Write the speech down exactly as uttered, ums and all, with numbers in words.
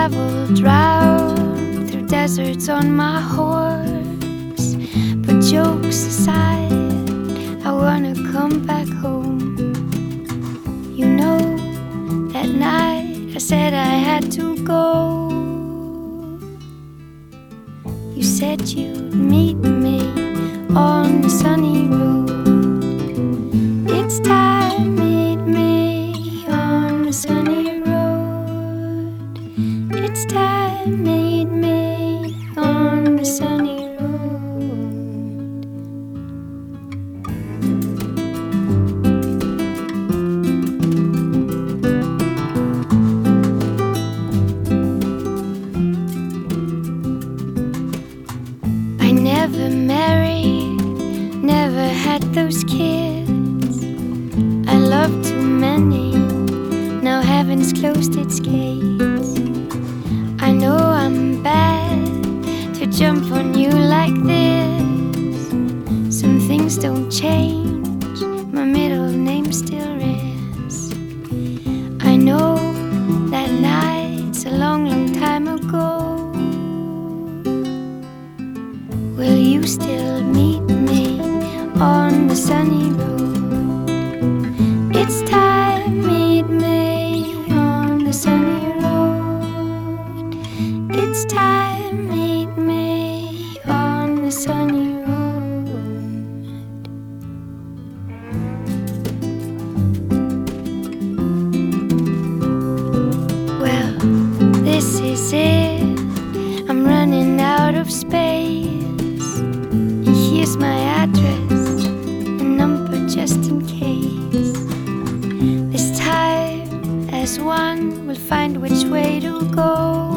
traveled round through deserts on my horse, but jokes aside, I wanna come back home. You know, that night I said I had to go. You said you'd meet me on the sunny road. It's time, meet me on the sunny road. It's time, meet me on the sunny road. I never married, never had those kids. I loved too many, now heaven's closed its gates. I know I'm bad to jump on you like this. Some things don't change, my middle name still is. I know that night's a long, long time ago. Will you still meet me on the sunny road? It's time, meet me on the sunny road. It's time, meet me on the sunny road. Well, this is it, I'm running out of space. Here's my address, a number just in case. This time, as one, we'll find which way to go.